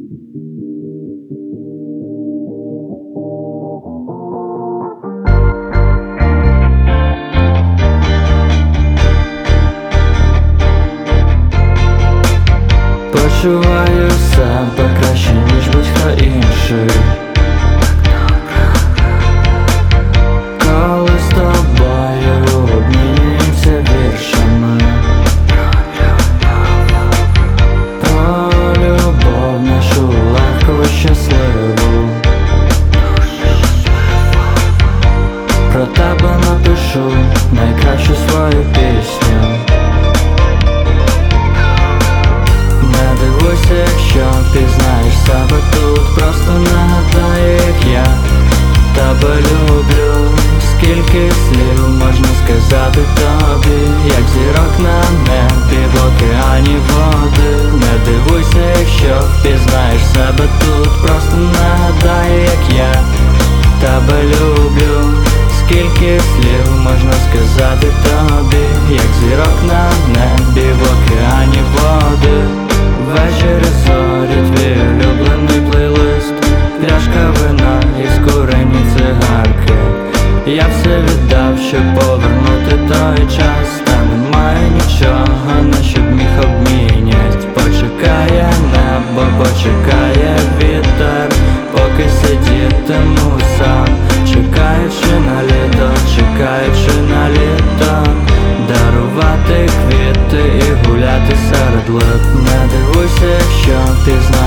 Почуваю себе краще, ніж будь-хто інший, коли з тобою обмінюємося віршами про любов нашу легку, щасливу. Про тебе напишу найкращу свою пісню. Не дивуйся, якщо пізнаєш себе тут, просто нагадай, як я тебе люблю. Скільки слів можна сказати тобі, як зірок на небі в океані води. Не дивуйся, якщо пізнаєш себе тут, просто нагадай, як я тебе люблю. Скільки слів можна сказати тобі, як зірок на небі в океані води. Ввечері зорі, твій улюблений плейлист, пляшка вина і скурені цигарки. Я все віддав, щоб повернути той час, та немає нічого, на що б міг обмінять. Почекає небо, почекає вітер, поки сидітиму сам, чекаючи на літо, чекаючи на літо. Дарувати квіти і гуляти серед лип. Не дивуйся, якщо пізнаєш